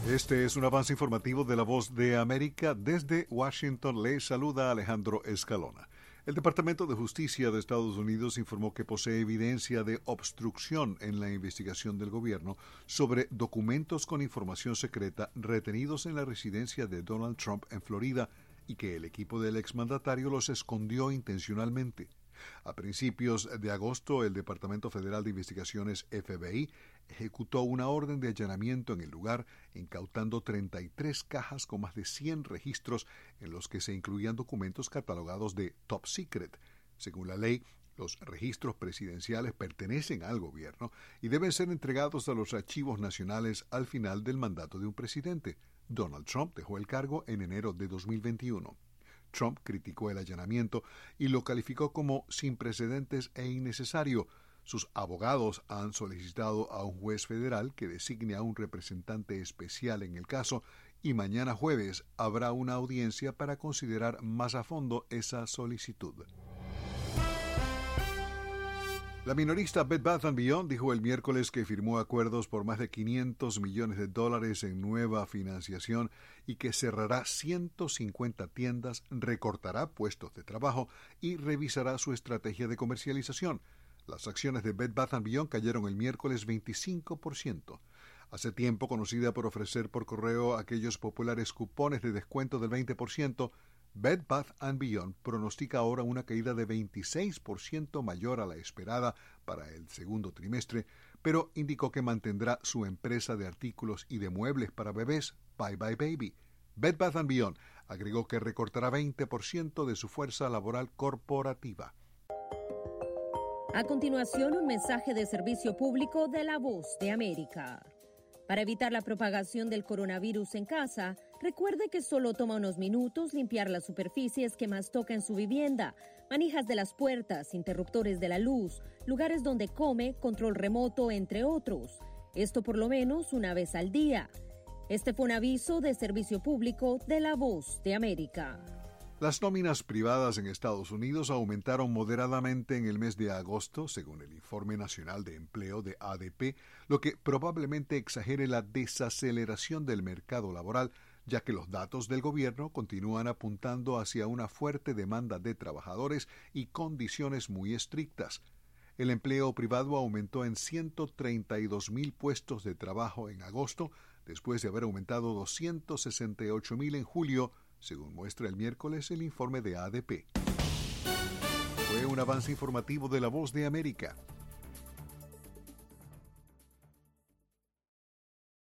Este es un avance informativo de La Voz de América. Desde Washington le saluda Alejandro Escalona. El Departamento de Justicia de Estados Unidos informó que posee evidencia de obstrucción en la investigación del gobierno sobre documentos con información secreta retenidos en la residencia de Donald Trump en Florida y que el equipo del exmandatario los escondió intencionalmente. A principios de agosto, el Departamento Federal de Investigaciones FBI ejecutó una orden de allanamiento en el lugar, incautando 33 cajas con más de 100 registros en los que se incluían documentos catalogados de Top Secret. Según la ley, los registros presidenciales pertenecen al gobierno y deben ser entregados a los archivos nacionales al final del mandato de un presidente. Donald Trump dejó el cargo en enero de 2021. Trump criticó el allanamiento y lo calificó como sin precedentes e innecesario. Sus abogados han solicitado a un juez federal que designe a un representante especial en el caso y mañana jueves habrá una audiencia para considerar más a fondo esa solicitud. La minorista Bed Bath & Beyond dijo el miércoles que firmó acuerdos por más de $500 millones en nueva financiación y que cerrará 150 tiendas, recortará puestos de trabajo y revisará su estrategia de comercialización. Las acciones de Bed Bath & Beyond cayeron el miércoles 25%. Hace tiempo conocida por ofrecer por correo aquellos populares cupones de descuento del 20%, Bed Bath & Beyond pronostica ahora una caída de 26% mayor a la esperada para el segundo trimestre, pero indicó que mantendrá su empresa de artículos y de muebles para bebés, Bye Bye Baby. Bed Bath & Beyond agregó que recortará 20% de su fuerza laboral corporativa. A continuación, un mensaje de servicio público de La Voz de América. Para evitar la propagación del coronavirus en casa, recuerde que solo toma unos minutos limpiar las superficies que más toca en su vivienda, manijas de las puertas, interruptores de la luz, lugares donde come, control remoto, entre otros. Esto por lo menos una vez al día. Este fue un aviso de servicio público de La Voz de América. Las nóminas privadas en Estados Unidos aumentaron moderadamente en el mes de agosto, según el Informe Nacional de Empleo de ADP, lo que probablemente exagere la desaceleración del mercado laboral, ya que los datos del gobierno continúan apuntando hacia una fuerte demanda de trabajadores y condiciones muy estrictas. El empleo privado aumentó en 132,000 puestos de trabajo en agosto, después de haber aumentado 268,000 en julio, según muestra el miércoles el informe de ADP. Fue un avance informativo de La Voz de América.